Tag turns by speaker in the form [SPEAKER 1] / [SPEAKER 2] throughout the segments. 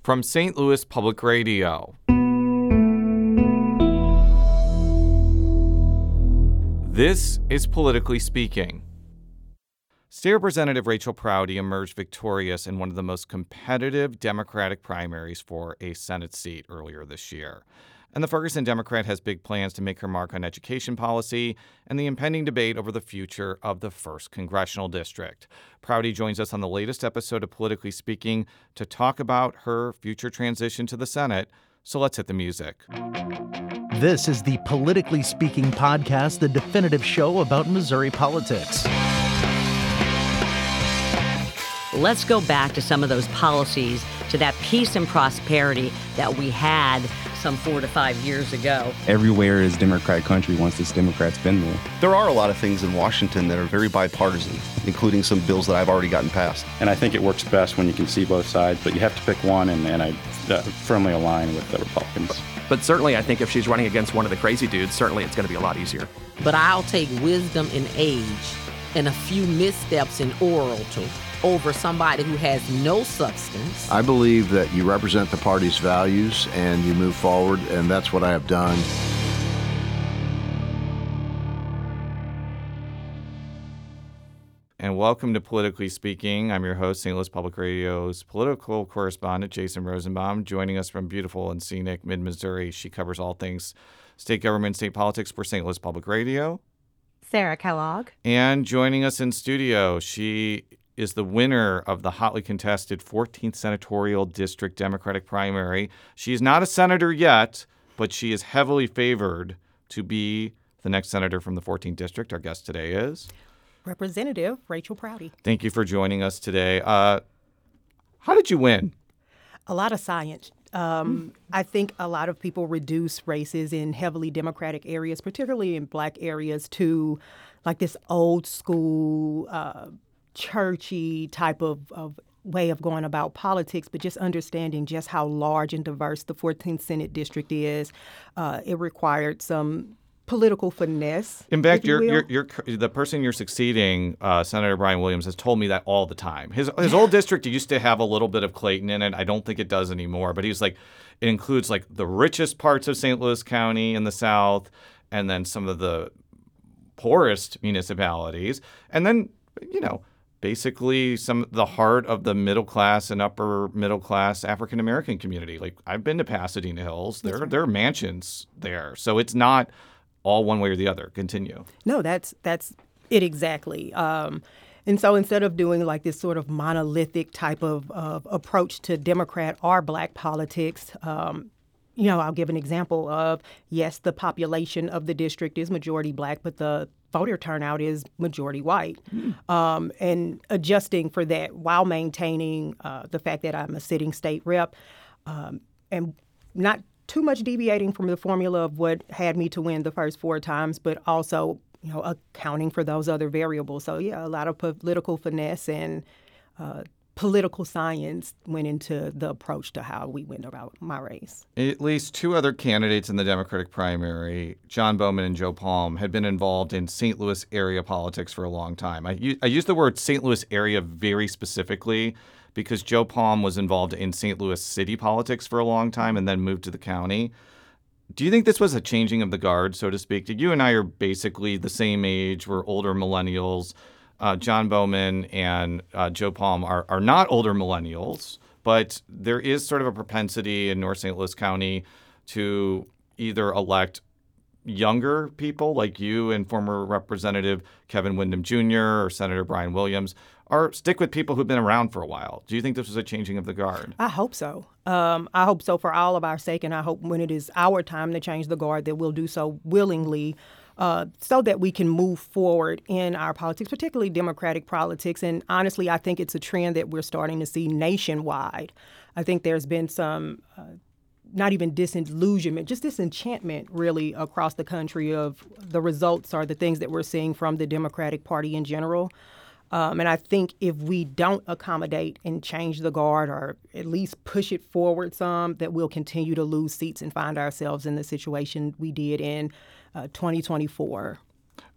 [SPEAKER 1] from St. Louis Public Radio. This is Politically Speaking. State Representative Rachel Prouty emerged victorious in one of the most competitive Democratic primaries for a Senate seat earlier this year. And the Ferguson Democrat has big plans to make her mark on education policy and the impending debate over the future of the 1st Congressional District. Prouty joins us on the latest episode of Politically Speaking to talk about her future transition to the Senate. So let's hit the music.
[SPEAKER 2] This is the Politically Speaking podcast, the definitive show about Missouri politics.
[SPEAKER 3] Let's go back to some of those policies, to that peace and prosperity that we had some 4 to 5 years ago.
[SPEAKER 4] Everywhere is Democrat country once this Democrat's been there.
[SPEAKER 5] There are a lot of things in Washington that are very bipartisan, including some bills that I've already gotten passed.
[SPEAKER 6] And I think it works best when you can see both sides, but you have to pick one, and I firmly align with the Republicans.
[SPEAKER 7] But certainly, I think if she's running against one of the crazy dudes, certainly it's going to be a lot easier.
[SPEAKER 8] But I'll take wisdom in age and a few missteps in oral over somebody who has no substance.
[SPEAKER 9] I believe that you represent the party's values and you move forward, and that's what I have done.
[SPEAKER 1] And welcome to Politically Speaking. I'm your host, St. Louis Public Radio's political correspondent, Jason Rosenbaum. Joining us from beautiful and scenic mid-Missouri, she covers all things state government, state politics for St. Louis Public Radio.
[SPEAKER 10] Sarah Kellogg.
[SPEAKER 1] And joining us in studio, she is the winner of the hotly contested 14th Senatorial District Democratic primary. She is not a senator yet, but she is heavily favored to be the next senator from the 14th District. Our guest today is
[SPEAKER 10] Representative Rachel Prouty.
[SPEAKER 1] Thank you for joining us today. How did you win?
[SPEAKER 10] A lot of science. I think a lot of people reduce races in heavily Democratic areas, particularly in Black areas, to like this old school, churchy type of way of going about politics, but just understanding just how large and diverse the 14th Senate District is. It required some political finesse.
[SPEAKER 1] In fact, the person you're succeeding, Senator Brian Williams, has told me that all the time. His old district used to have a little bit of Clayton in it. I don't think it does anymore. But he's like, it includes like the richest parts of St. Louis County in the south, and then some of the poorest municipalities, and then basically the heart of the middle class and upper middle class African American community. Like I've been to Pasadena Hills. There are mansions there, so it's not all one way or the other. Continue.
[SPEAKER 10] No, that's it exactly. And so instead of doing like this sort of monolithic type of approach to Democrat or Black politics, I'll give an example of, yes, the population of the district is majority Black, but the voter turnout is majority white. And adjusting for that while maintaining the fact that I'm a sitting state rep and not too much deviating from the formula of what had me to win the first 4 times, but also, accounting for those other variables. So, yeah, a lot of political finesse and political science went into the approach to how we went about my race.
[SPEAKER 1] At least 2 other candidates in the Democratic primary, John Bowman and Joe Palm, had been involved in St. Louis area politics for a long time. I use the word St. Louis area very specifically because Joe Palm was involved in St. Louis city politics for a long time and then moved to the county. Do you think this was a changing of the guard, so to speak? You and I are basically the same age. We're older millennials. John Bowman and Joe Palm are not older millennials, but there is sort of a propensity in North St. Louis County to either elect younger people like you and former Representative Kevin Windham Jr. or Senator Brian Williams, or stick with people who've been around for a while. Do you think this was a changing of the guard?
[SPEAKER 10] I hope so. I hope so for all of our sake, and I hope when it is our time to change the guard that we'll do so willingly so that we can move forward in our politics, particularly Democratic politics. And honestly, I think it's a trend that we're starting to see nationwide. I think there's been some not even disillusionment, just disenchantment really across the country of the results or the things that we're seeing from the Democratic Party in general. And I think if we don't accommodate and change the guard or at least push it forward some, that we'll continue to lose seats and find ourselves in the situation we did in 2024.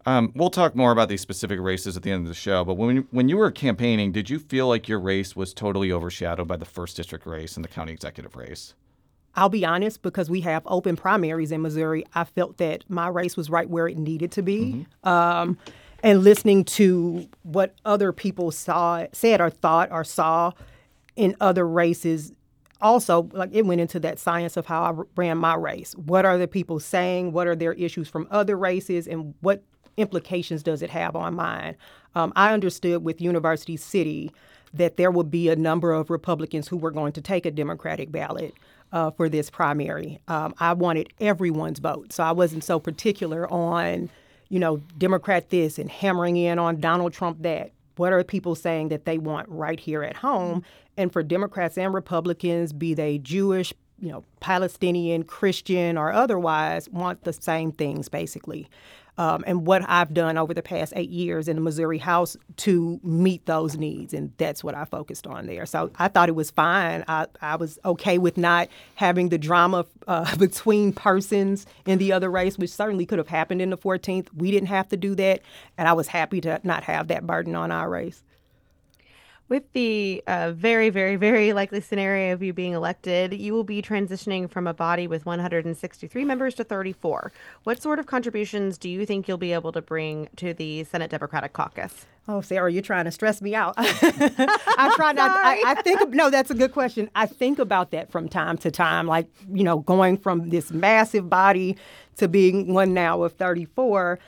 [SPEAKER 1] We'll talk more about these specific races at the end of the show, but when you were campaigning, did you feel like your race was totally overshadowed by the 1st District race and the county executive race?
[SPEAKER 10] I'll be honest, because we have open primaries in Missouri, I felt that my race was right where it needed to be. And listening to what other people said or thought or saw in other races, also, like, it went into that science of how I ran my race. What are the people saying? What are their issues from other races? And what implications does it have on mine? I understood with University City that there would be a number of Republicans who were going to take a Democratic ballot for this primary. I wanted everyone's vote, so I wasn't so particular on, Democrat this and hammering in on Donald Trump that. What are people saying that they want right here at home? And for Democrats and Republicans, be they Jewish, Palestinian, Christian, or otherwise, want the same things, basically. And what I've done over the past 8 years in the Missouri House to meet those needs, and that's what I focused on there. So I thought it was fine. I was okay with not having the drama between persons in the other race, which certainly could have happened in the 14th. We didn't have to do that, and I was happy to not have that burden on our race.
[SPEAKER 11] With the very, very, very likely scenario of you being elected, you will be transitioning from a body with 163 members to 34. What sort of contributions do you think you'll be able to bring to the Senate Democratic Caucus?
[SPEAKER 10] Oh, Sarah, you're trying to stress me out. I try not. I think. No, that's a good question. I think about that from time to time, like, going from this massive body to being one now of 34.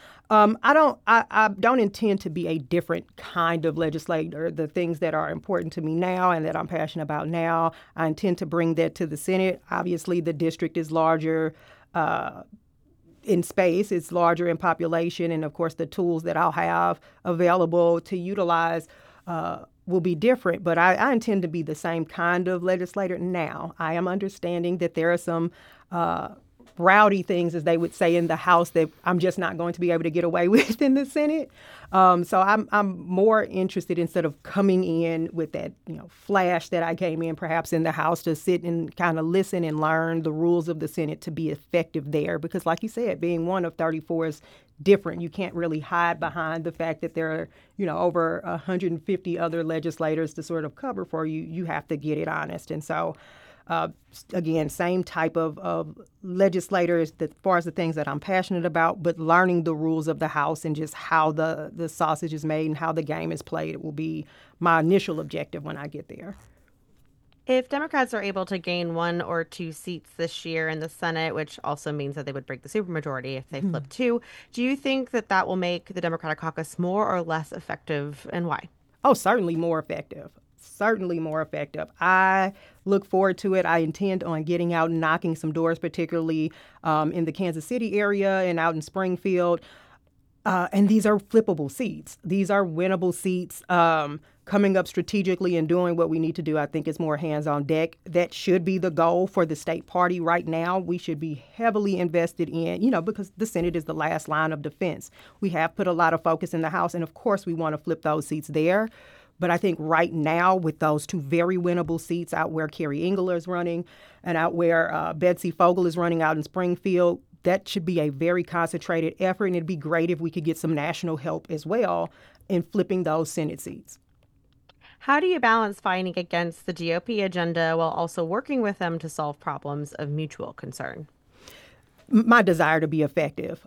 [SPEAKER 10] I don't intend to be a different kind of legislator. The things that are important to me now and that I'm passionate about now, I intend to bring that to the Senate. Obviously, the district is larger in space, it's larger in population, and of course, the tools that I'll have available to utilize will be different. But I intend to be the same kind of legislator now. I am understanding that there are some rowdy things, as they would say in the House, that I'm just not going to be able to get away with in the Senate. So I'm more interested, instead of coming in with that flash that I came in perhaps in the House, to sit and kind of listen and learn the rules of the Senate to be effective there. Because like you said, being one of 34 is different. You can't really hide behind the fact that there are over 150 other legislators to sort of cover for you. You have to get it honest. And so again, same type of legislators as far as the things that I'm passionate about, but learning the rules of the House and just how the sausage is made and how the game is played. It will be my initial objective when I get there.
[SPEAKER 11] If Democrats are able to gain 1 or 2 seats this year in the Senate, which also means that they would break the supermajority if they flip 2, do you think that will make the Democratic caucus more or less effective, and why?
[SPEAKER 10] Oh, certainly more effective. Certainly more effective. I look forward to it. I intend on getting out and knocking some doors, particularly in the Kansas City area and out in Springfield. And these are flippable seats. These are winnable seats. Coming up strategically and doing what we need to do, I think, is more hands on deck. That should be the goal for the state party right now. We should be heavily invested in, because the Senate is the last line of defense. We have put a lot of focus in the House, and of course we want to flip those seats there. But I think right now, with those 2 very winnable seats out where Carrie Engler is running and out where Betsy Fogel is running out in Springfield, that should be a very concentrated effort. And it'd be great if we could get some national help as well in flipping those Senate seats.
[SPEAKER 11] How do you balance fighting against the GOP agenda while also working with them to solve problems of mutual concern?
[SPEAKER 10] My desire to be effective.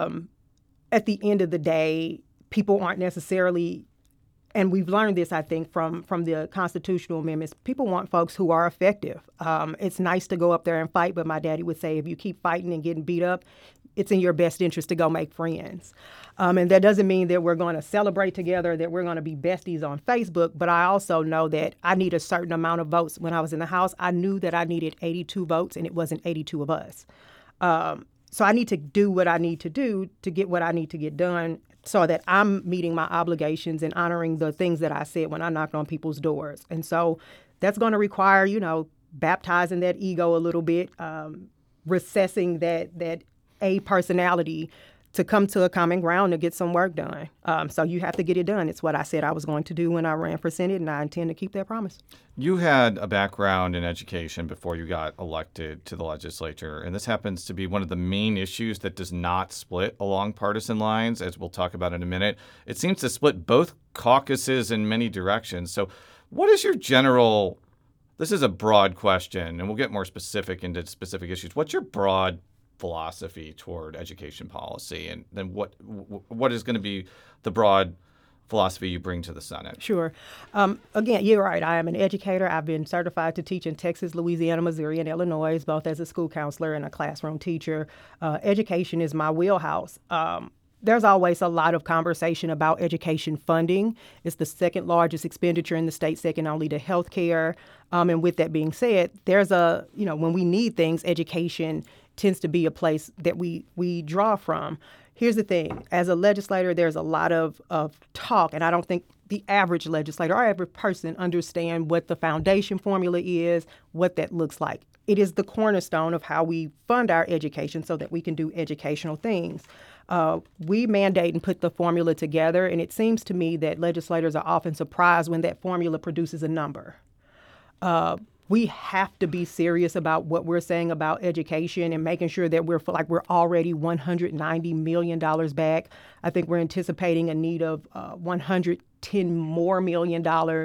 [SPEAKER 10] At the end of the day, people aren't necessarily, and we've learned this, I think, from the constitutional amendments, people want folks who are effective. It's nice to go up there and fight, but my daddy would say, if you keep fighting and getting beat up, it's in your best interest to go make friends. And that doesn't mean that we're going to celebrate together, that we're going to be besties on Facebook, but I also know that I need a certain amount of votes. When I was in the House, I knew that I needed 82 votes, and it wasn't 82 of us. So I need to do what I need to do to get what I need to get done, so that I'm meeting my obligations and honoring the things that I said when I knocked on people's doors. And so that's going to require, baptizing that ego a little bit, recessing that A personality to come to a common ground to get some work done. So you have to get it done. It's what I said I was going to do when I ran for Senate, and I intend to keep that promise.
[SPEAKER 1] You had a background in education before you got elected to the legislature, and this happens to be one of the main issues that does not split along partisan lines, as we'll talk about in a minute. It seems to split both caucuses in many directions. So what is your general, this is a broad question, and we'll get more specific into specific issues. What's your broad philosophy toward education policy, and then what is going to be the broad philosophy you bring to the Senate?
[SPEAKER 10] Sure. Again, you're right. I am an educator. I've been certified to teach in Texas, Louisiana, Missouri, and Illinois, both as a school counselor and a classroom teacher. Education is my wheelhouse. There's always a lot of conversation about education funding. It's the second largest expenditure in the state, second only to health care. And with that being said, there's when we need things, education tends to be a place that we draw from. Here's the thing. As a legislator, there's a lot of talk, and I don't think the average legislator or average person understand what the foundation formula is, what that looks like. It is the cornerstone of how we fund our education so that we can do educational things. We mandate and put the formula together, and it seems to me that legislators are often surprised when that formula produces a number. We have to be serious about what we're saying about education and making sure that we're already $190 million back. I think we're anticipating a need of $110 more million.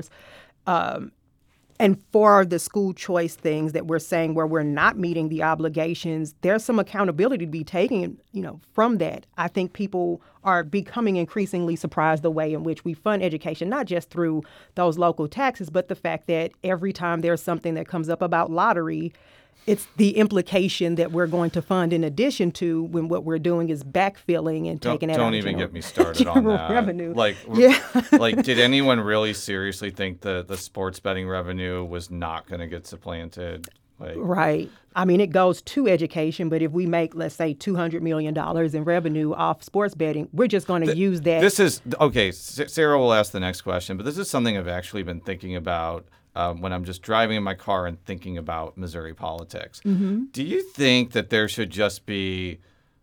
[SPEAKER 10] And for the school choice things that we're saying where we're not meeting the obligations, there's some accountability to be taken, from that. I think people are becoming increasingly surprised the way in which we fund education, not just through those local taxes, but the fact that every time there's something that comes up about lottery, it's the implication that we're going to fund in addition to when what we're doing is backfilling and taking it out.
[SPEAKER 1] Don't even get me started on that.
[SPEAKER 10] Revenue.
[SPEAKER 1] Did anyone really seriously think the sports betting revenue was not going to get supplanted?
[SPEAKER 10] Right. I mean, it goes to education, but if we make, let's say, $200 million in revenue off sports betting, we're just going to use that.
[SPEAKER 1] This is, okay, Sarah will ask the next question, but this is something I've actually been thinking about when I'm just driving in my car and thinking about Missouri politics.
[SPEAKER 10] Mm-hmm.
[SPEAKER 1] Do you think that there should just be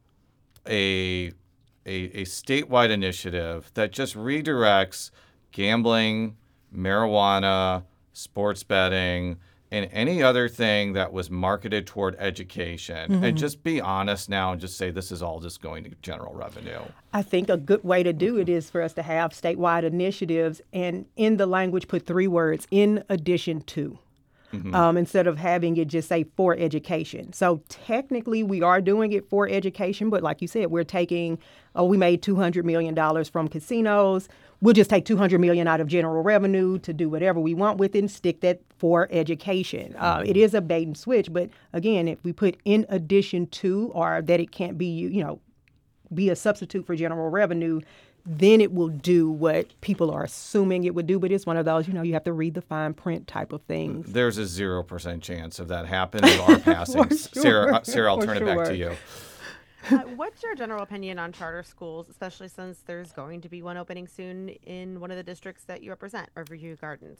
[SPEAKER 1] a statewide initiative that just redirects gambling, marijuana, sports betting, and any other thing that was marketed toward education,
[SPEAKER 10] mm-hmm.
[SPEAKER 1] and just be honest now and just say this is all just going to general revenue?
[SPEAKER 10] I think a good way to do it is for us to have statewide initiatives and in the language put 3 words, in addition to, mm-hmm. Instead of having it just say for education. So technically we are doing it for education, but like you said, we're taking, we made $200 million from casinos. We'll just take $200 million out of general revenue to do whatever we want with it and stick that for education. It is a bait and switch, but again, if we put in addition to, or that it can't be, be a substitute for general revenue, then it will do what people are assuming it would do. But it's one of those, you have to read the fine print type of things.
[SPEAKER 1] There's a 0% chance of that happening or passing.
[SPEAKER 10] Sure.
[SPEAKER 1] Sarah, I'll turn it back to you.
[SPEAKER 11] What's your general opinion on charter schools, especially since there's going to be one opening soon in one of the districts that you represent, Riverview Gardens?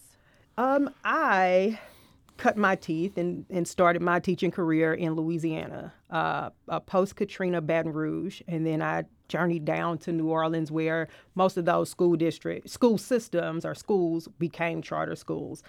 [SPEAKER 10] I cut my teeth and started my teaching career in Louisiana, post-Katrina, Baton Rouge, and then I journeyed down to New Orleans where most of those school systems or schools became charter schools.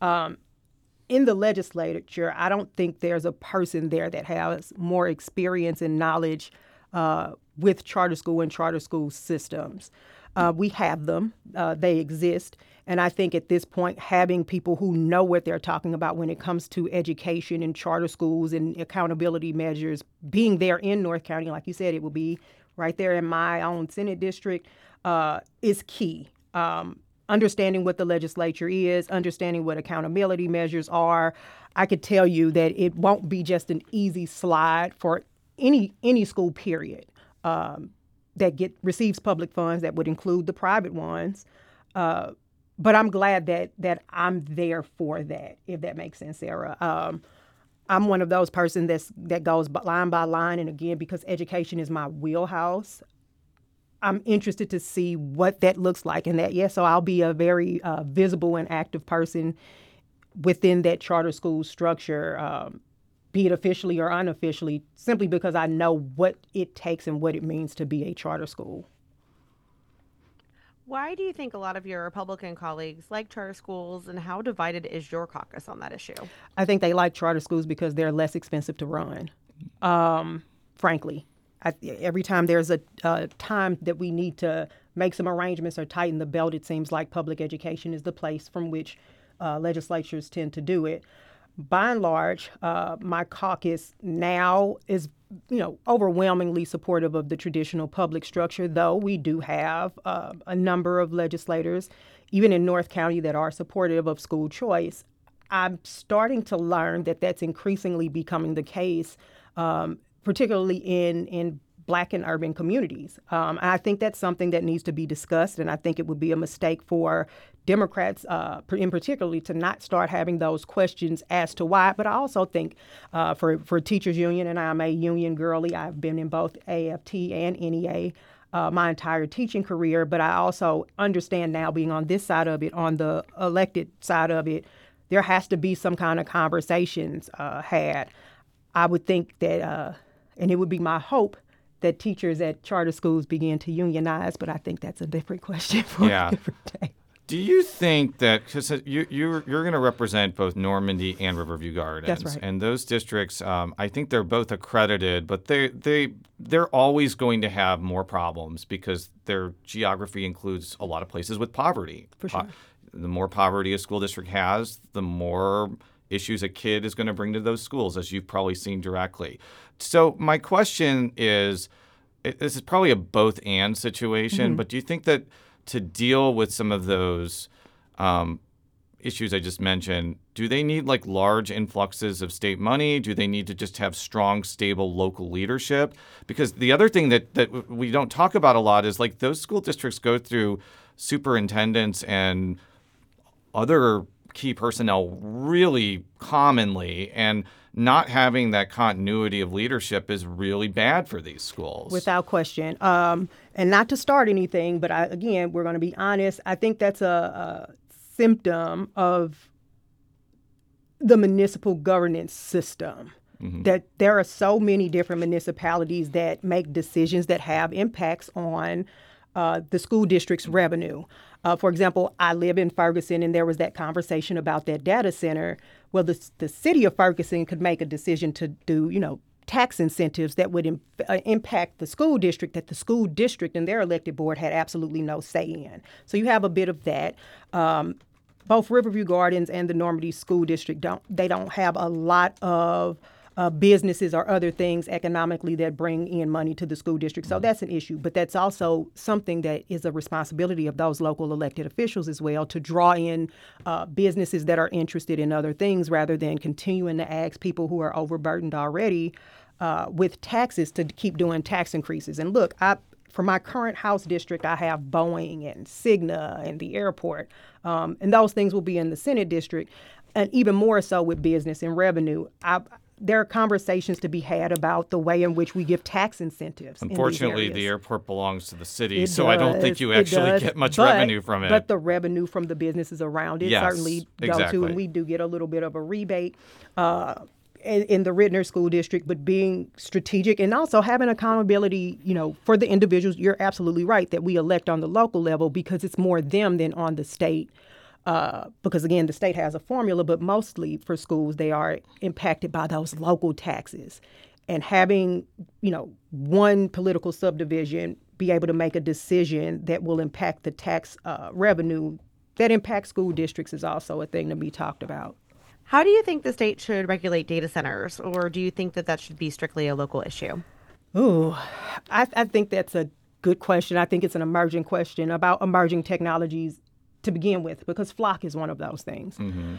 [SPEAKER 10] In the legislature, I don't think there's a person there that has more experience and knowledge with charter school and charter school systems. We have them. They exist. And I think at this point, having people who know what they're talking about when it comes to education and charter schools and accountability measures, being there in North County, like you said, it will be right there in my own Senate district, is key. Understanding what the legislature is, understanding what accountability measures are. I could tell you that it won't be just an easy slide for any school, period, that receives public funds. That would include the private ones. But I'm glad that I'm there for that, if that makes sense, Sarah. I'm one of those persons that goes line by line, and again, because education is my wheelhouse, I'm interested to see what that looks like. And so I'll be a very visible and active person within that charter school structure. be it officially or unofficially, simply because I know what it takes and what it means to be a charter school.
[SPEAKER 11] Why do you think a lot of your Republican colleagues like charter schools, and how divided is your caucus on that issue?
[SPEAKER 10] I think they like charter schools because they're less expensive to run, frankly. Every time there's a time that we need to make some arrangements or tighten the belt, it seems like public education is the place from which legislatures tend to do it. By and large, my caucus now is, overwhelmingly supportive of the traditional public structure, though we do have a number of legislators, even in North County, that are supportive of school choice. I'm starting to learn that that's increasingly becoming the case, particularly in Black and urban communities. And I think that's something that needs to be discussed, and I think it would be a mistake for Democrats, in particular, to not start having those questions as to why. But I also think for Teachers Union, and I'm a union girly, I've been in both AFT and NEA my entire teaching career, but I also understand now, being on this side of it, on the elected side of it, there has to be some kind of conversations had. I would think that, and it would be my hope, that teachers at charter schools begin to unionize, but I think that's a different question for a different day.
[SPEAKER 1] Do you think that, because you're going to represent both Normandy and Riverview Gardens,
[SPEAKER 10] that's right,
[SPEAKER 1] and those districts, I think they're both accredited, but they're always going to have more problems because their geography includes a lot of places with poverty.
[SPEAKER 10] For sure.
[SPEAKER 1] The more poverty a school district has, the more issues a kid is going to bring to those schools, as you've probably seen directly. So my question is, this is probably a both-and situation, but do you think that to deal with some of those issues I just mentioned, do they need like large influxes of state money? Do they need to just have strong, stable local leadership? Because the other thing that we don't talk about a lot is like those school districts go through superintendents and other key personnel really commonly, and not having that continuity of leadership is really bad for these schools.
[SPEAKER 10] Without question. And not to start anything, but again, we're going to be honest. I think that's a symptom of the municipal governance system. That there are so many different municipalities that make decisions that have impacts on the school district's revenue. For example, I live in Ferguson, and there was that conversation about that data center. Well, the city of Ferguson could make a decision to do, tax incentives that would impact the school district, that the school district and their elected board had absolutely no say in. So you have a bit of that. Both Riverview Gardens and the Normandy School District don't have a lot of businesses or other things economically that bring in money to the school district. So that's an issue. But that's also something that is a responsibility of those local elected officials as well, to draw in businesses that are interested in other things rather than continuing to ask people who are overburdened already with taxes to keep doing tax increases. And look, for my current House district, I have Boeing and Cigna and the airport, and those things will be in the Senate district, and even more so with business and revenue. There are conversations to be had about the way in which we give tax incentives.
[SPEAKER 1] Unfortunately, the airport belongs to the city, so I don't think you actually get much revenue from it.
[SPEAKER 10] But the revenue from the businesses around it certainly go to, and we do get a little bit of a rebate in the Rittner School District. But being strategic and also having accountability, for the individuals, you're absolutely right that we elect on the local level, because it's more them than on the state. Because, again, the state has a formula, but mostly for schools, they are impacted by those local taxes. And having, one political subdivision be able to make a decision that will impact the tax revenue that impacts school districts is also a thing to be talked about.
[SPEAKER 11] How do you think the state should regulate data centers, or do you think that should be strictly a local issue?
[SPEAKER 10] Ooh, I think that's a good question. I think it's an emerging question about emerging technologies to begin with, because Flock is one of those things.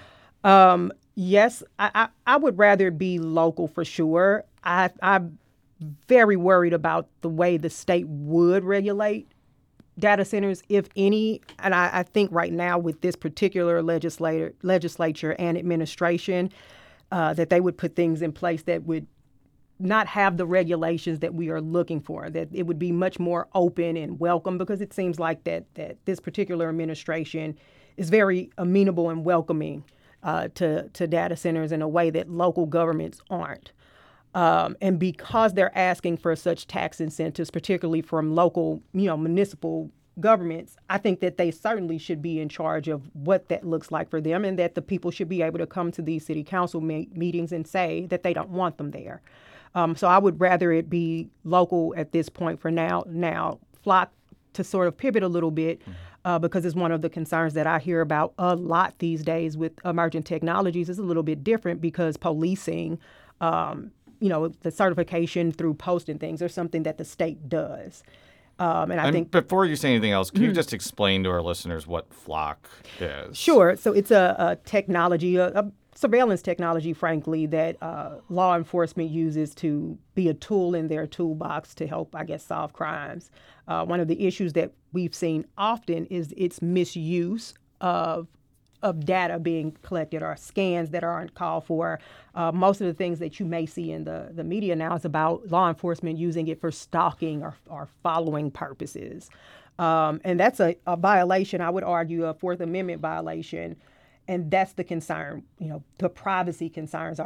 [SPEAKER 10] Yes, I would rather be local for sure. I'm very worried about the way the state would regulate data centers, if any. And I think right now with this particular legislature and administration, that they would put things in place that would not have the regulations that we are looking for, that it would be much more open and welcome, because it seems like that this particular administration is very amenable and welcoming to data centers in a way that local governments aren't. And because they're asking for such tax incentives, particularly from local, municipal governments, I think that they certainly should be in charge of what that looks like for them, and that the people should be able to come to these city council meetings and say that they don't want them there. So I would rather it be local at this point for now. Now, Flock, to sort of pivot a little bit, because it's one of the concerns that I hear about a lot these days with emerging technologies, is a little bit different because policing, the certification through posting things are something that the state does. And I think
[SPEAKER 1] before you say anything else, can you just explain to our listeners what Flock is?
[SPEAKER 10] Sure. So it's a technology, a surveillance technology, frankly, that law enforcement uses to be a tool in their toolbox to help, I guess, solve crimes. One of the issues that we've seen often is its misuse of data being collected or scans that aren't called for. Most of the things that you may see in the media now is about law enforcement using it for stalking or following purposes. And that's a violation, I would argue, a Fourth Amendment violation. And that's the concern. The privacy concerns.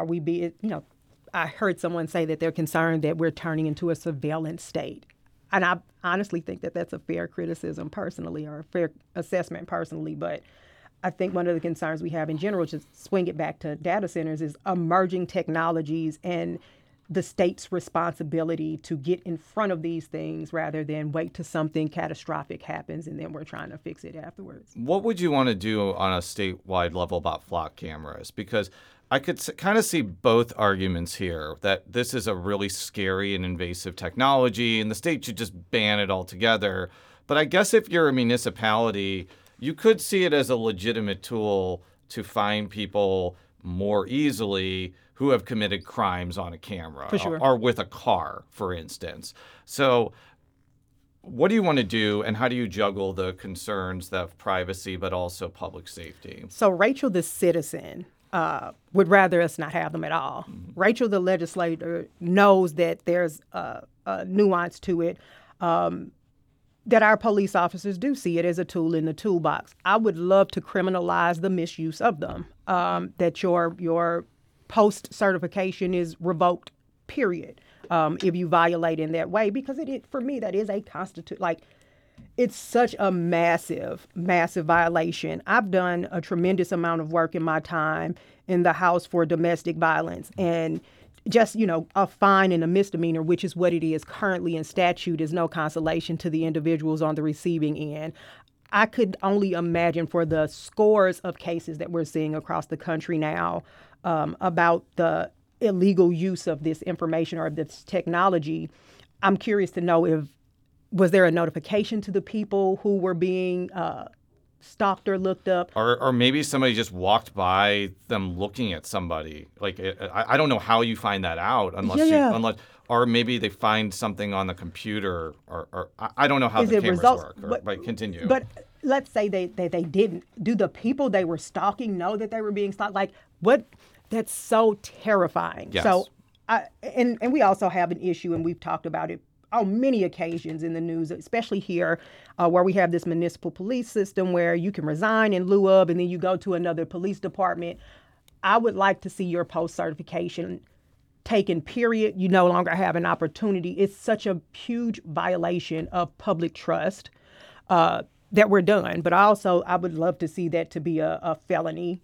[SPEAKER 10] I heard someone say that they're concerned that we're turning into a surveillance state. And I honestly think that that's a fair criticism personally, or a fair assessment personally. But I think one of the concerns we have in general, to swing it back to data centers, is emerging technologies and the state's responsibility to get in front of these things rather than wait till something catastrophic happens and then we're trying to fix it afterwards.
[SPEAKER 1] What would you want to do on a statewide level about Flock cameras? Because I could kind of see both arguments here, that this is a really scary and invasive technology and the state should just ban it altogether. But I guess if you're a municipality, you could see it as a legitimate tool to find people more easily who have committed crimes on a camera,
[SPEAKER 10] for sure,
[SPEAKER 1] or with a car, for instance. So what do you want to do, and how do you juggle the concerns of privacy but also public safety?
[SPEAKER 10] So Rachel, the citizen, would rather us not have them at all. Mm-hmm. Rachel, the legislator, knows that there's a nuance to it, that our police officers do see it as a tool in the toolbox. I would love to criminalize the misuse of them, that your post-certification is revoked, period, if you violate in that way, because for me, that is a it's such a massive, massive violation. I've done a tremendous amount of work in my time in the House for domestic violence, and just, a fine and a misdemeanor, which is what it is currently in statute, is no consolation to the individuals on the receiving end. I could only imagine for the scores of cases that we're seeing across the country now about the illegal use of this information or this technology. I'm curious to know was there a notification to the people who were being stalked or looked up?
[SPEAKER 1] Or maybe somebody just walked by them looking at somebody. I don't know how you find that out unless or maybe they find something on the computer, or I don't know how the cameras work. But continue.
[SPEAKER 10] But let's say they didn't. Do the people they were stalking know that they were being stalked? What? That's so terrifying.
[SPEAKER 1] Yes.
[SPEAKER 10] So, and we also have an issue, and we've talked about it on many occasions in the news, especially here, where we have this municipal police system where you can resign in lieu of, and then you go to another police department. I would like to see your post-certification taken, period. You no longer have an opportunity. It's such a huge violation of public trust that we're done. But I would love to see that to be a felony.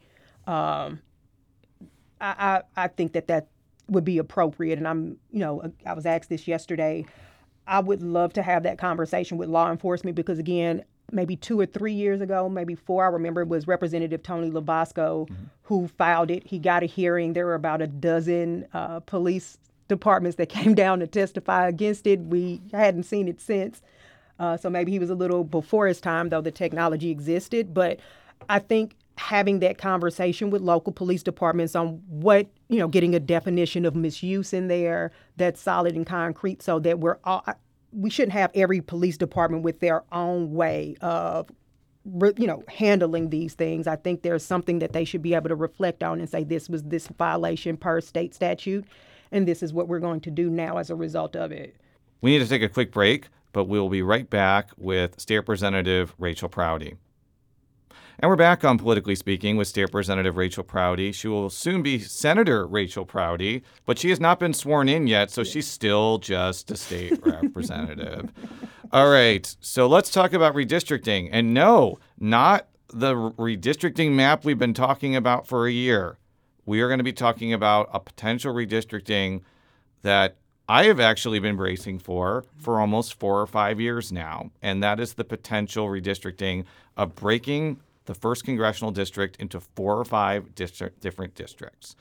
[SPEAKER 10] I think that would be appropriate. And I was asked this yesterday. I would love to have that conversation with law enforcement because, again, maybe 2 or 3 years ago, maybe 4, I remember it was Representative Tony Lovasco who filed it. He got a hearing. There were about a dozen police departments that came down to testify against it. We hadn't seen it since. So maybe he was a little before his time, though the technology existed. But I think having that conversation with local police departments on what, getting a definition of misuse in there that's solid and concrete, so that we shouldn't have every police department with their own way of, handling these things. I think there's something that they should be able to reflect on and say, this was this violation per state statute, and this is what we're going to do now as a result of it.
[SPEAKER 1] We need to take a quick break, but we'll be right back with State Representative Rachel Prouty. And we're back on Politically Speaking with State Representative Rachel Prouty. She will soon be Senator Rachel Prouty, but she has not been sworn in yet, so she's still just a state representative. All right, so let's talk about redistricting. And no, not the redistricting map we've been talking about for a year. We are going to be talking about a potential redistricting that I have actually been bracing for almost 4 or 5 years now, and that is the potential redistricting of breaking the 1st Congressional District into 4 or 5 different districts.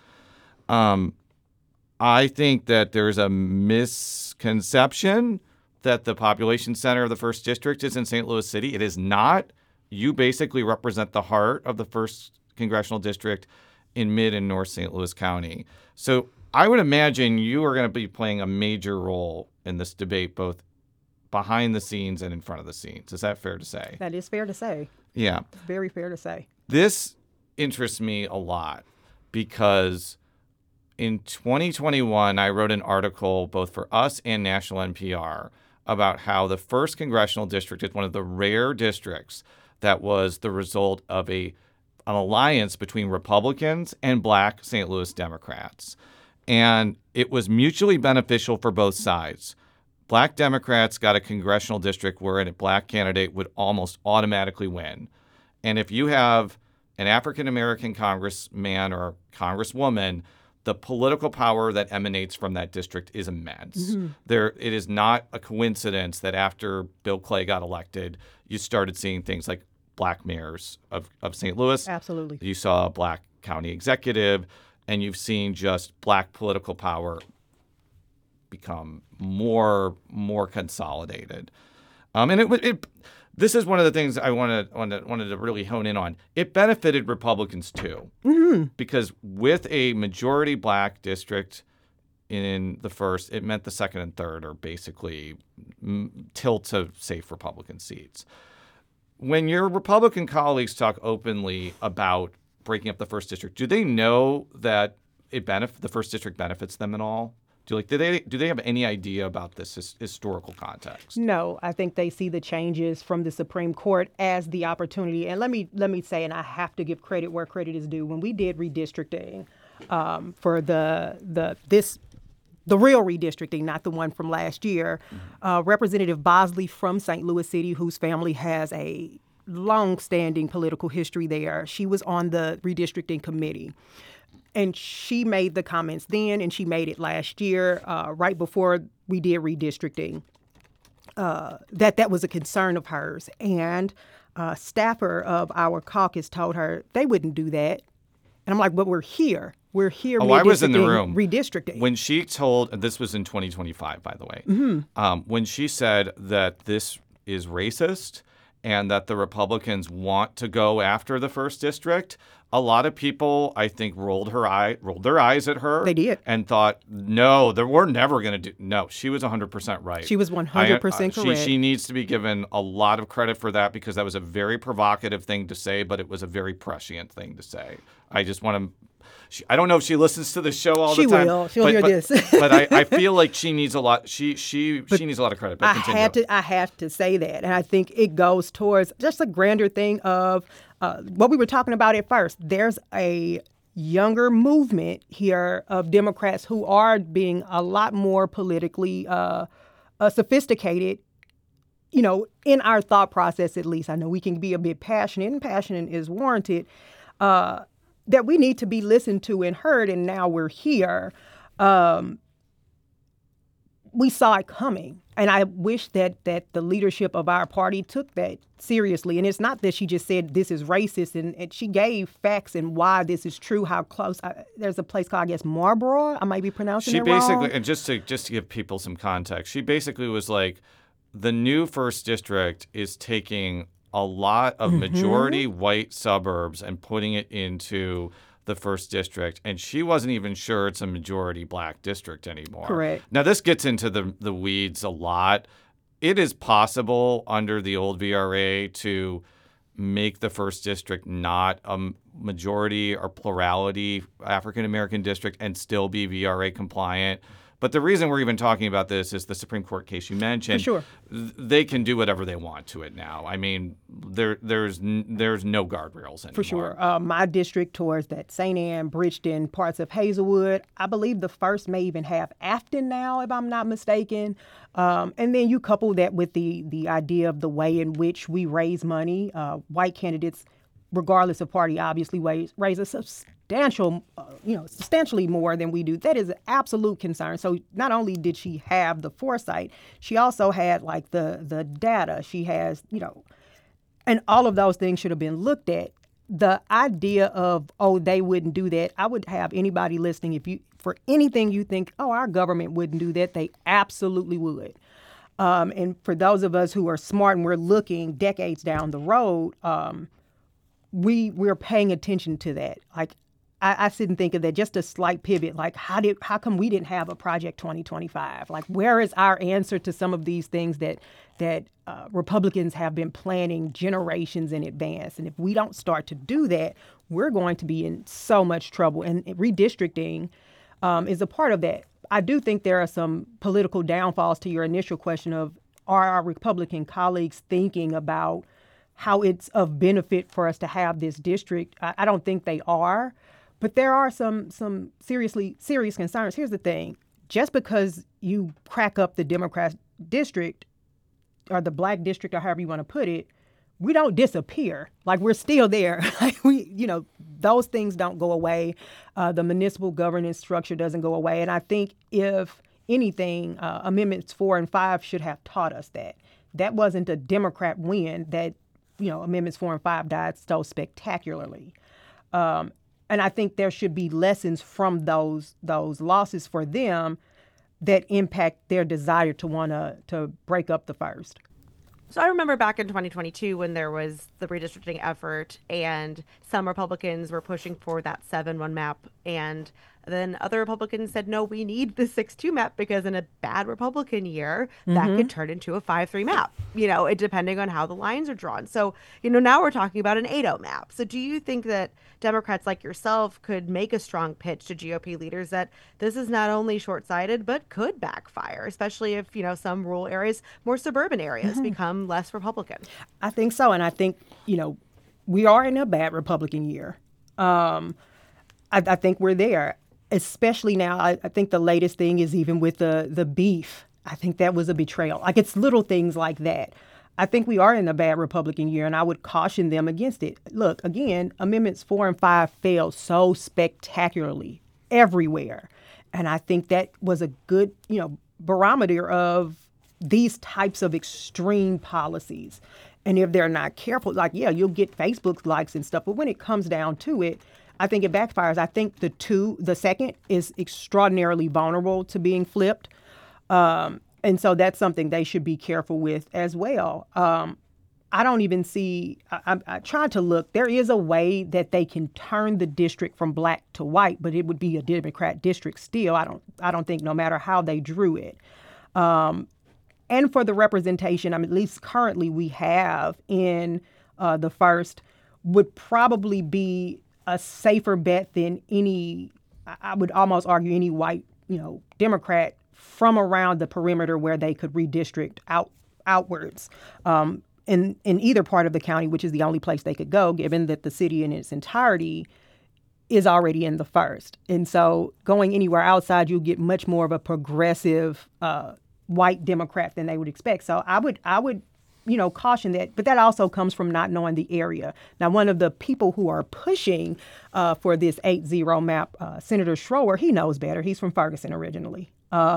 [SPEAKER 1] I think that there's a misconception that the population center of the 1st District is in St. Louis City. It is not. You basically represent the heart of the 1st Congressional District in Mid and North St. Louis County. So I would imagine you are going to be playing a major role in this debate, both behind the scenes and in front of the scenes. Is that fair to say?
[SPEAKER 10] That is fair to say.
[SPEAKER 1] Yeah.
[SPEAKER 10] It's very fair to say.
[SPEAKER 1] This interests me a lot because in 2021, I wrote an article both for us and National NPR about how the 1st Congressional District is one of the rare districts that was the result of an alliance between Republicans and Black St. Louis Democrats. And it was mutually beneficial for both sides. Black Democrats got a congressional district where a Black candidate would almost automatically win. And if you have an African-American congressman or congresswoman, the political power that emanates from that district is immense. It is not a coincidence that after Bill Clay got elected, you started seeing things like Black mayors of St. Louis.
[SPEAKER 10] Absolutely.
[SPEAKER 1] You saw a Black county executive, and you've seen just Black political power become more consolidated. And this is one of the things I wanted to really hone in on. It benefited Republicans too, because with a majority Black district in the 1st, it meant the 2nd and 3rd are basically tilt to safe Republican seats. When your Republican colleagues talk openly about breaking up the 1st district, do they know that the 1st district benefits them at all? Do they have any idea about this historical context?
[SPEAKER 10] No, I think they see the changes from the Supreme Court as the opportunity. And let me say, and I have to give credit where credit is due. When we did redistricting for the real redistricting, not the one from last year, Representative Bosley from St. Louis City, whose family has a long-standing political history there, she was on the redistricting committee. And she made the comments then, and she made it last year, right before we did redistricting, that was a concern of hers. And a staffer of our caucus told her they wouldn't do that. And I'm like, but we're here. We're here.
[SPEAKER 1] Oh, I was in the room.
[SPEAKER 10] Redistricting.
[SPEAKER 1] When she told, and this was in 2025, by the way, when she said that this is racist and that the Republicans want to go after the 1st district, a lot of people, I think, rolled their eyes at her.
[SPEAKER 10] They did.
[SPEAKER 1] And thought, no, we're never going to do. No, she was 100% right.
[SPEAKER 10] She was 100% correct.
[SPEAKER 1] She needs to be given a lot of credit for that, because that was a very provocative thing to say, but it was a very prescient thing to say. I just want to. I don't know if she listens to the show all the time.
[SPEAKER 10] She will. She'll hear this.
[SPEAKER 1] But I feel like she needs a lot. She needs a lot of credit. But
[SPEAKER 10] I have to say that, and I think it goes towards just a grander thing of what we were talking about at first. There's a younger movement here of Democrats who are being a lot more politically sophisticated. You know, in our thought process, at least. I know we can be a bit passionate, and passionate is warranted. That we need to be listened to and heard, and now we're here. We saw it coming, and I wish that the leadership of our party took that seriously. And it's not that she just said this is racist, and she gave facts and why this is true, how close. There's a place called, I guess, Marlboro. I might be pronouncing it wrong. She basically,
[SPEAKER 1] and just to give people some context, she basically was like, the new 1st district is taking a lot of majority white suburbs and putting it into the 1st district, and she wasn't even sure it's a majority Black district anymore.
[SPEAKER 10] Correct.
[SPEAKER 1] Now, this gets into the weeds a lot. It is possible under the old VRA to make the 1st district not a majority or plurality African-American district and still be VRA compliant. But the reason we're even talking about this is the Supreme Court case you mentioned.
[SPEAKER 10] For sure.
[SPEAKER 1] They can do whatever they want to it now. I mean, there's no guardrails anymore.
[SPEAKER 10] For sure. My district towards that St. Anne, Bridgeton, parts of Hazelwood, I believe the first may even have Afton now, if I'm not mistaken. And then you couple that with the idea of the way in which we raise money. White candidates, regardless of party, obviously raise a substantially more than we do. That is an absolute concern. So not only did she have the foresight, she also had like the data. She has, and all of those things should have been looked at. The idea of, they wouldn't do that. I would have anybody listening, for anything you think, our government wouldn't do that, they absolutely would. And for those of us who are smart and we're looking decades down the road, we're paying attention to that. Like, I sit and think of that, just a slight pivot. Like, how come we didn't have a Project 2025? Like, where is our answer to some of these things that Republicans have been planning generations in advance? And if we don't start to do that, we're going to be in so much trouble. And redistricting is a part of that. I do think there are some political downfalls to your initial question of, are our Republican colleagues thinking about how it's of benefit for us to have this district? I don't think they are. But there are some serious concerns. Here's the thing. Just because you crack up the Democrat district or the black district or however you want to put it, we don't disappear. Like, we're still there. Those things don't go away. The municipal governance structure doesn't go away. And I think if anything, Amendments 4 and 5 should have taught us that. That wasn't a Democrat win that, Amendments 4 and 5 died so spectacularly. And I think there should be lessons from those losses for them that impact their desire to want to break up the first.
[SPEAKER 11] So I remember back in 2022 when there was the redistricting effort and some Republicans were pushing for that 7-1 map, and then other Republicans said, no, we need the 6-2 map because in a bad Republican year, that could turn into a 5-3 map, depending on how the lines are drawn. So, now we're talking about an 8-0 map. So do you think that Democrats like yourself could make a strong pitch to GOP leaders that this is not only short-sighted, but could backfire, especially if, some rural areas, more suburban areas become less Republican?
[SPEAKER 10] I think so. And I think, we are in a bad Republican year. I think we're there. Especially now, I think the latest thing is even with the beef. I think that was a betrayal. Like, it's little things like that. I think we are in a bad Republican year, and I would caution them against it. Look, again, Amendments 4 and 5 failed so spectacularly everywhere. And I think that was a good, barometer of these types of extreme policies. And if they're not careful, you'll get Facebook likes and stuff. But when it comes down to it, I think it backfires. I think the second is extraordinarily vulnerable to being flipped. And so that's something they should be careful with as well. I don't even see, I tried to look, there is a way that they can turn the district from black to white, but it would be a Democrat district still. I don't think no matter how they drew it. And for the representation, at least currently we have in the first, would probably be a safer bet than any, I would almost argue, any white, Democrat from around the perimeter where they could redistrict outwards in either part of the county, which is the only place they could go, given that the city in its entirety is already in the first. And so going anywhere outside, you'll get much more of a progressive white Democrat than they would expect. So I would caution that, but that also comes from not knowing the area. Now, one of the people who are pushing for this 8-0 map, Senator Schroer, he knows better. He's from Ferguson originally.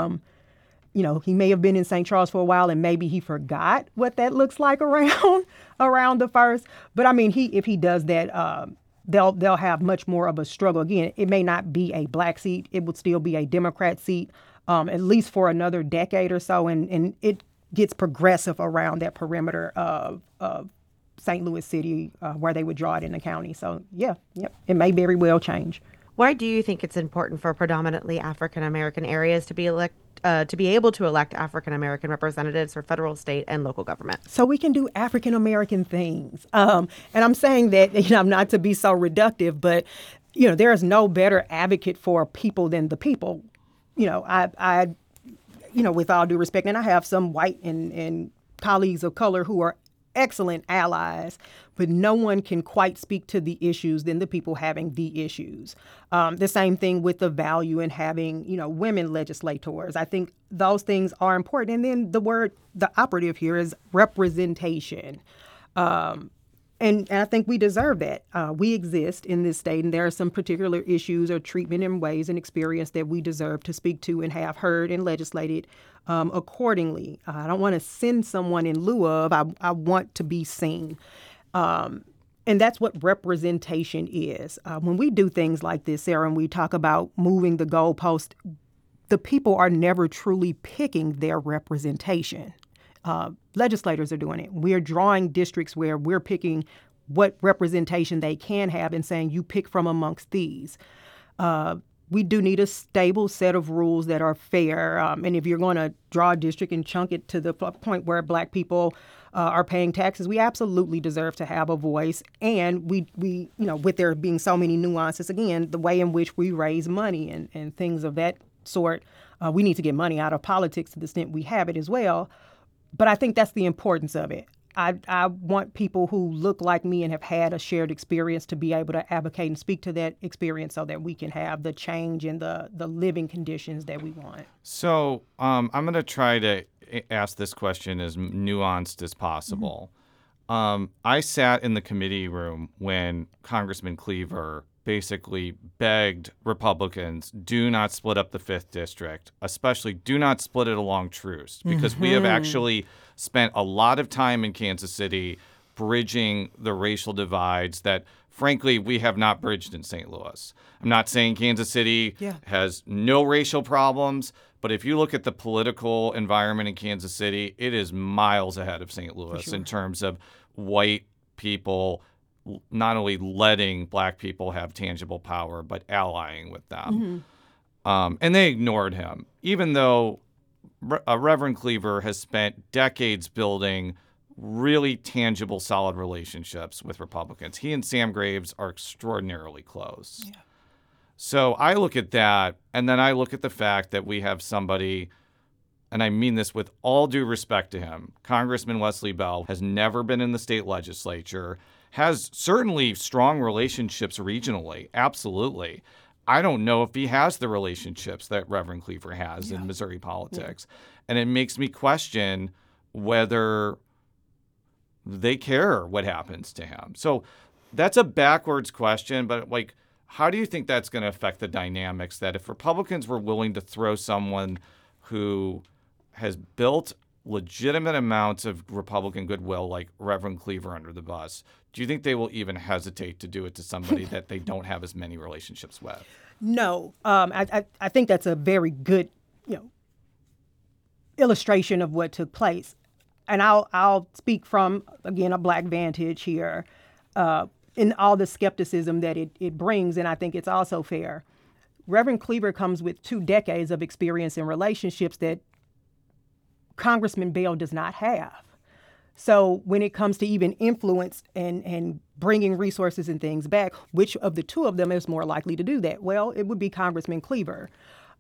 [SPEAKER 10] He may have been in St. Charles for a while, and maybe he forgot what that looks like around the first. But if he does that, they'll have much more of a struggle. Again, it may not be a black seat; it would still be a Democrat seat, at least for another decade or so, and it gets progressive around that perimeter of St. Louis City where they would draw it in the county. So, it may very well change.
[SPEAKER 11] Why do you think it's important for predominantly African-American areas to be able to elect African-American representatives for federal, state, and local government?
[SPEAKER 10] So we can do African-American things. And I'm saying that, not to be so reductive, but, there is no better advocate for people than the people. with all due respect, and I have some white and colleagues of color who are excellent allies, but no one can quite speak to the issues than the people having the issues. The same thing with the value in having, women legislators. I think those things are important. And then the operative here is representation. And I think we deserve that. We exist in this state, and there are some particular issues or treatment and ways and experience that we deserve to speak to and have heard and legislated accordingly. I don't want to send someone in lieu of. I want to be seen. And that's what representation is. When we do things like this, Sarah, and we talk about moving the goalpost, the people are never truly picking their representation. Legislators are doing it. We're drawing districts where we're picking what representation they can have and saying, you pick from amongst these. We do need a stable set of rules that are fair. And if you're going to draw a district and chunk it to the point where Black people are paying taxes, we absolutely deserve to have a voice. And we with there being so many nuances, again, the way in which we raise money and things of that sort, we need to get money out of politics to the extent we have it as well. But I think that's the importance of it. I want people who look like me and have had a shared experience to be able to advocate and speak to that experience so that we can have the change and the living conditions that we want.
[SPEAKER 1] So I'm going to try to ask this question as nuanced as possible. I sat in the committee room when Congressman Cleaver basically begged Republicans, do not split up the 5th District, especially do not split it along Troost, because we have actually spent a lot of time in Kansas City bridging the racial divides that, frankly, we have not bridged in St. Louis. I'm not saying Kansas City has no racial problems, but if you look at the political environment in Kansas City, it is miles ahead of St. Louis in terms of white people not only letting Black people have tangible power, but allying with them. And they ignored him, even though Reverend Cleaver has spent decades building really tangible, solid relationships with Republicans. He and Sam Graves are extraordinarily close. So I look at that, and then I look at the fact that we have somebody, and I mean this with all due respect to him, Congressman Wesley Bell has never been in the state legislature, has certainly strong relationships regionally, absolutely. I don't know if he has the relationships that Reverend Cleaver has in Missouri politics. And it makes me question whether they care what happens to him. So that's a backwards question, but how do you think that's going to affect the dynamics that if Republicans were willing to throw someone who has built legitimate amounts of Republican goodwill like Reverend Cleaver under the bus, do you think they will even hesitate to do it to somebody that they don't have as many relationships with?
[SPEAKER 10] No. I think that's a very good, illustration of what took place. And I'll speak from, again, a Black vantage here in all the skepticism that it brings, and I think it's also fair. Reverend Cleaver comes with 2 decades of experience in relationships that Congressman Bell does not have. So when it comes to even influence and bringing resources and things back, which of the 2 of them is more likely to do that? Well, it would be Congressman Cleaver.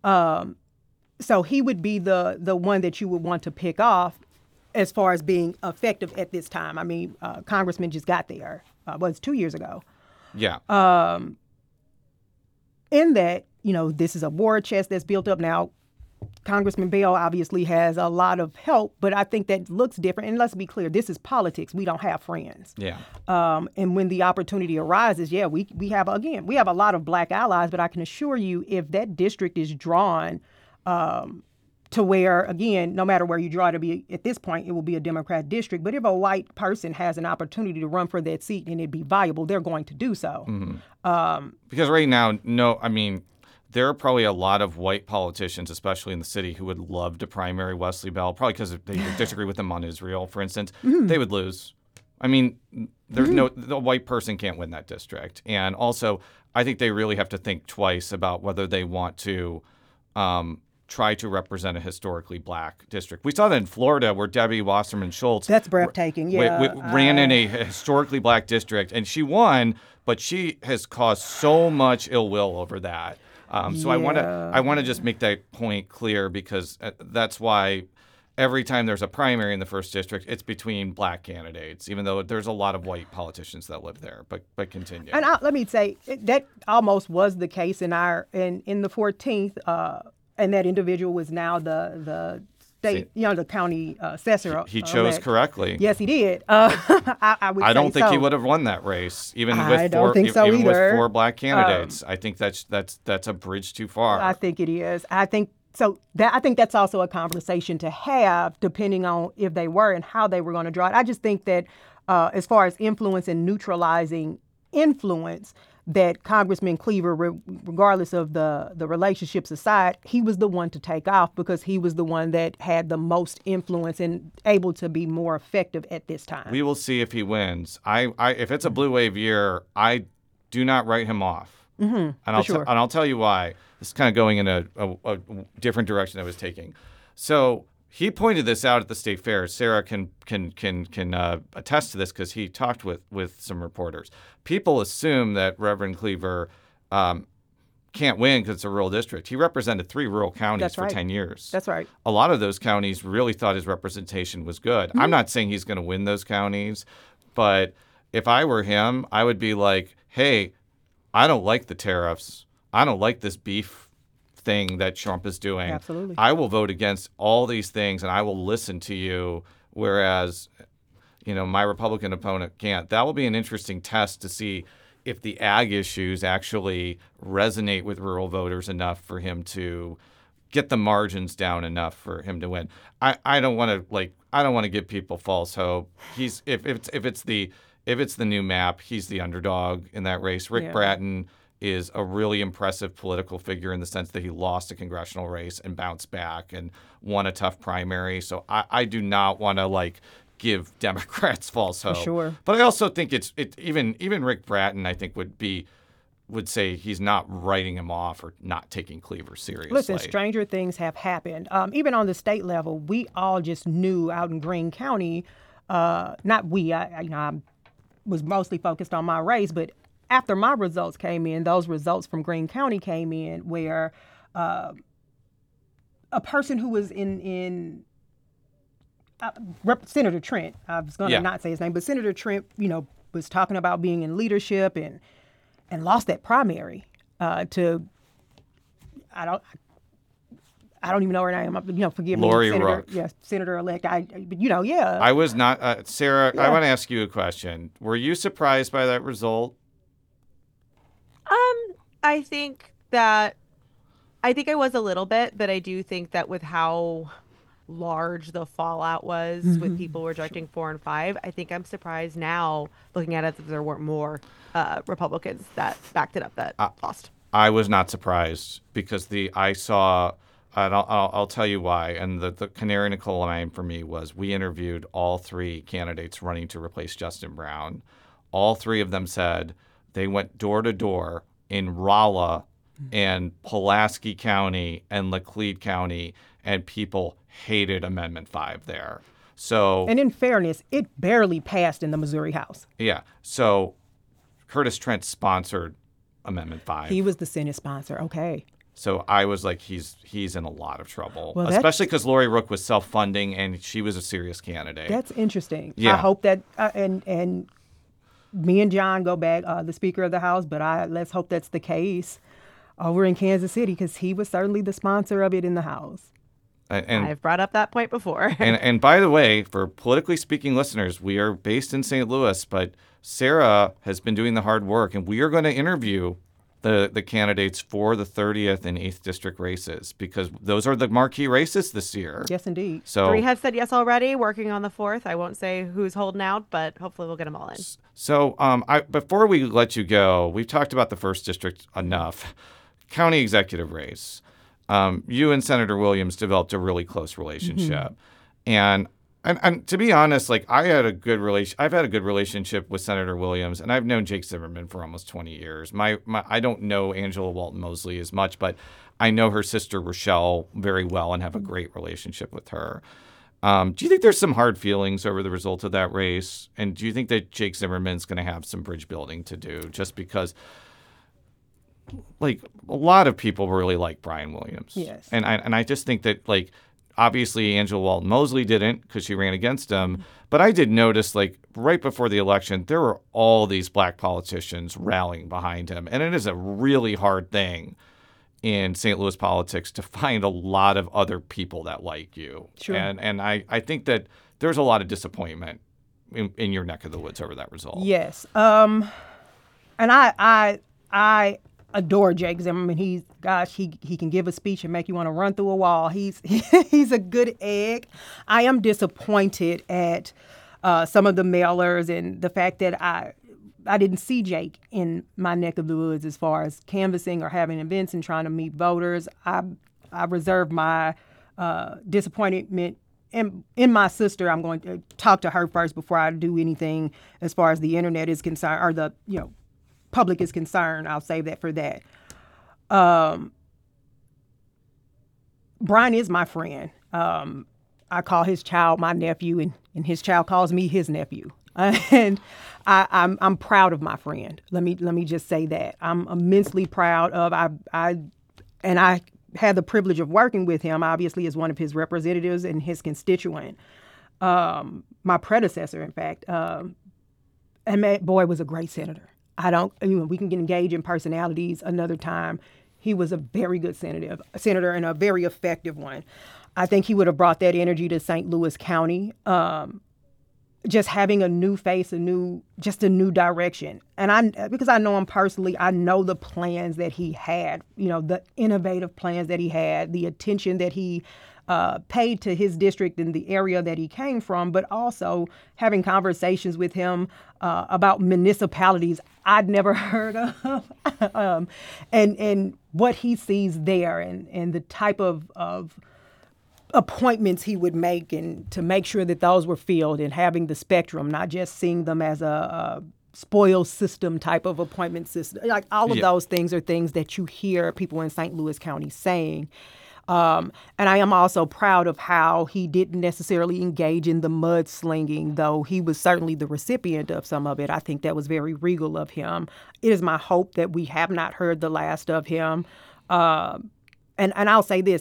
[SPEAKER 10] So he would be the one that you would want to pick off as far as being effective at this time. I mean, Congressman just got there. It's 2 years ago.
[SPEAKER 1] Yeah.
[SPEAKER 10] In that, this is a war chest that's built up now. Congressman Bell obviously has a lot of help, but I think that looks different. And let's be clear, this is politics. We don't have friends.
[SPEAKER 1] Yeah.
[SPEAKER 10] And when the opportunity arises, we have a lot of Black allies, but I can assure you if that district is drawn to where, again, no matter where you draw to be, at this point, it will be a Democrat district. But if a white person has an opportunity to run for that seat and it be viable, they're going to do so.
[SPEAKER 1] Because right now, there are probably a lot of white politicians, especially in the city, who would love to primary Wesley Bell, probably because they disagree with him on Israel, for instance. They would lose. The white person can't win that district. And also, I think they really have to think twice about whether they want to try to represent a historically Black district. We saw that in Florida where Debbie Wasserman Schultz.
[SPEAKER 10] That's breathtaking,
[SPEAKER 1] ran in a historically Black district, and she won, but she has caused so much ill will over that. So I want to just make that point clear, because that's why every time there's a primary in the 1st District, it's between black candidates, even though there's a lot of white politicians that live there. But continue.
[SPEAKER 10] And let me say, that almost was the case in the 14th, and that individual was now the state, the county assessor.
[SPEAKER 1] He chose correctly.
[SPEAKER 10] Yes, he did. I would.
[SPEAKER 1] I don't think
[SPEAKER 10] so.
[SPEAKER 1] he would have won that race, even
[SPEAKER 10] I
[SPEAKER 1] with
[SPEAKER 10] don't think so
[SPEAKER 1] even
[SPEAKER 10] either.
[SPEAKER 1] with 4 black candidates. I think that's a bridge too far.
[SPEAKER 10] I think it is. I think that's also a conversation to have, depending on if they were and how they were going to draw it. I just think that as far as influence and neutralizing influence, that Congressman Cleaver, regardless of the relationships aside, he was the one to take off, because he was the one that had the most influence and able to be more effective at this time.
[SPEAKER 1] We will see if he wins. If it's a blue wave year, I do not write him off.
[SPEAKER 10] And
[SPEAKER 1] I'll tell you why. This is kind of going in a different direction I was taking. So he pointed this out at the state fair. Sarah can attest to this, because he talked with some reporters. People assume that Reverend Cleaver can't win because it's a rural district. He represented 3 rural counties for 10 years.
[SPEAKER 10] That's right.
[SPEAKER 1] A lot of those counties really thought his representation was good. I'm not saying he's going to win those counties, but if I were him, I would be like, hey, I don't like the tariffs. I don't like this beef thing that Trump is doing.
[SPEAKER 10] Absolutely.
[SPEAKER 1] I will vote against all these things, and I will listen to you, whereas, my Republican opponent can't. That will be an interesting test to see if the ag issues actually resonate with rural voters enough for him to get the margins down enough for him to win. I don't want to give people false hope. If it's the new map, he's the underdog in that race. Rick Bratton is a really impressive political figure in the sense that he lost a congressional race and bounced back and won a tough primary. So I do not want to give Democrats false hope.
[SPEAKER 10] For sure.
[SPEAKER 1] But I also think even Rick Bratton, I think, would say he's not writing him off or not taking Cleaver seriously.
[SPEAKER 10] Listen, stranger things have happened. Even on the state level, we all just knew out in Greene County, not we, I was mostly focused on my race, but after my results came in, those results from Greene County came in, where a person who was in Senator Trent, I was going to not say his name, but Senator Trent, was talking about being in leadership and lost that primary to, I don't even know her name. Forgive me,
[SPEAKER 1] Lori
[SPEAKER 10] Senator.
[SPEAKER 1] Rook.
[SPEAKER 10] Yes, Senator-elect.
[SPEAKER 1] I was not, Sarah. I want to ask you a question. Were you surprised by that result?
[SPEAKER 11] I think I was a little bit, but I do think that with how large the fallout was with people rejecting 4 and 5, I think I'm surprised now, looking at it, that there weren't more Republicans that backed it up that lost.
[SPEAKER 1] I was not surprised, because I saw, and I'll tell you why. And the canary in the coal mine for me was, we interviewed all 3 candidates running to replace Justin Brown. All 3 of them said they went door to door in Rolla and Pulaski County and Laclede County, and people hated Amendment 5 there. So,
[SPEAKER 10] and in fairness, it barely passed in the Missouri House.
[SPEAKER 1] Yeah. So Curtis Trent sponsored Amendment 5.
[SPEAKER 10] He was the Senate sponsor. Okay.
[SPEAKER 1] So I was like, he's in a lot of trouble,
[SPEAKER 10] well,
[SPEAKER 1] especially because Lori Rook was self-funding and she was a serious candidate.
[SPEAKER 10] That's interesting.
[SPEAKER 1] Yeah.
[SPEAKER 10] I hope that and me and John go back, the Speaker of the House, but let's hope that's the case over in Kansas City, because he was certainly the sponsor of it in the House.
[SPEAKER 1] And
[SPEAKER 11] I've brought up that point before.
[SPEAKER 1] and by the way, for politically speaking listeners, we are based in St. Louis, but Sarah has been doing the hard work, and we are going to interview the candidates for the 30th and 8th district races, because those are the marquee races this year.
[SPEAKER 10] Yes, indeed.
[SPEAKER 1] So
[SPEAKER 11] 3 have said yes already, working on the 4th. I won't say who's holding out, but hopefully we'll get them all in.
[SPEAKER 1] So before we let you go, we've talked about the 1st district enough. County executive race. You and Senator Williams developed a really close relationship. And to be honest, I've had a good relationship with Senator Williams, and I've known Jake Zimmerman for almost 20 years. I don't know Angela Walton Mosley as much, but I know her sister Rochelle very well and have a great relationship with her. Do you think there's some hard feelings over the result of that race? And do you think that Jake Zimmerman's going to have some bridge building to do, just because like a lot of people really like Brian Williams.
[SPEAKER 10] Yes.
[SPEAKER 1] And I just think that, like, obviously Angela Walton Mosley didn't because she ran against him. But I did notice, like, right before the election, there were all these black politicians rallying behind him. And it is a really hard thing in St. Louis politics to find a lot of other people that like you.
[SPEAKER 10] Sure.
[SPEAKER 1] And I think that there's a lot of disappointment in your neck of the woods over that result.
[SPEAKER 10] Yes. And I adore Jake Zimmerman. He can give a speech and make you want to run through a wall. He's a good egg. I am disappointed at some of the mailers and the fact that I didn't see Jake in my neck of the woods as far as canvassing or having events and trying to meet voters. I reserve my disappointment in my sister. I'm going to talk to her first before I do anything as far as the internet is concerned, or the public is concerned. I'll save that for that. Brian is my friend. I call his child my nephew, and his child calls me his nephew. And I'm proud of my friend. Let me just say that I'm immensely proud of. I had the privilege of working with him, obviously, as one of his representatives and his constituent. My predecessor, in fact, and Matt Boyd was a great senator. We can engage in personalities another time. He was a very good senator and a very effective one. I think he would have brought that energy to St. Louis County. Just having a new face, a new direction. And because I know him personally, I know the plans that he had, the innovative plans that he had, the attention that he paid to his district and the area that he came from, but also having conversations with him about municipalities I'd never heard of, and what he sees there, and the type of appointments he would make, and to make sure that those were filled, and having the spectrum, not just seeing them as a spoil system type of appointment system. Like all of those things are things that you hear people in St. Louis County saying. And I am also proud of how he didn't necessarily engage in the mudslinging, though he was certainly the recipient of some of it. I think that was very regal of him. It is my hope that we have not heard the last of him. And I'll say this,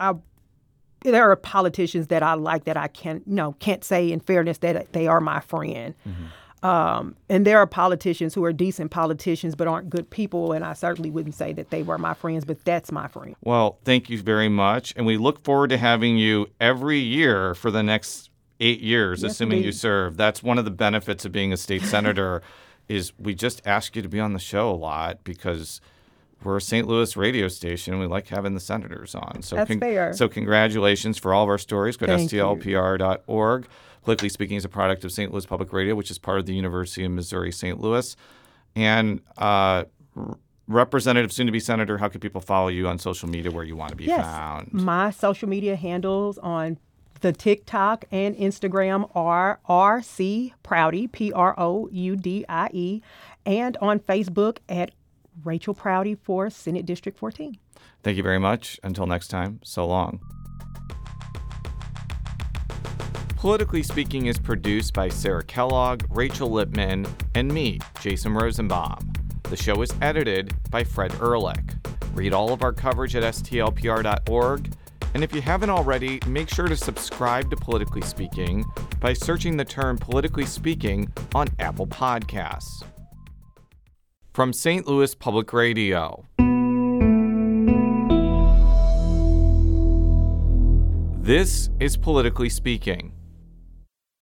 [SPEAKER 10] there are politicians that I like that I can't say in fairness that they are my friend. Mm-hmm. And there are politicians who are decent politicians but aren't good people, and I certainly wouldn't say that they were my friends, but that's my friend.
[SPEAKER 1] Well, thank you very much, and we look forward to having you every year for the next 8 years, yes, assuming you serve. That's one of the benefits of being a state senator is we just ask you to be on the show a lot because we're a St. Louis radio station, and we like having the senators on. So
[SPEAKER 10] that's fair.
[SPEAKER 1] So congratulations for all of our stories. Go to stlpr.org. Politically Speaking is a product of St. Louis Public Radio, which is part of the University of Missouri St. Louis. And Representative, soon-to-be Senator, how can people follow you on social media where you want to be found?
[SPEAKER 10] My social media handles on the TikTok and Instagram are RC Prouty, Proudie, and on Facebook at Rachel Prouty for Senate District 14.
[SPEAKER 1] Thank you very much. Until next time, so long. Politically Speaking is produced by Sarah Kellogg, Rachel Lippman, and me, Jason Rosenbaum. The show is edited by Fred Ehrlich. Read all of our coverage at stlpr.org. And if you haven't already, make sure to subscribe to Politically Speaking by searching the term Politically Speaking on Apple Podcasts. From St. Louis Public Radio. This is Politically Speaking.